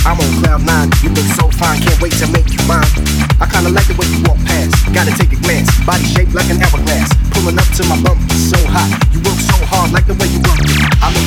I'm on cloud nine. You look so fine, can't wait to make you mine. I kinda like the way you walk past. Gotta take a glance. Body shaped like an hourglass. Pulling up to my bump, so hot. You work so hard, like the way you work. I make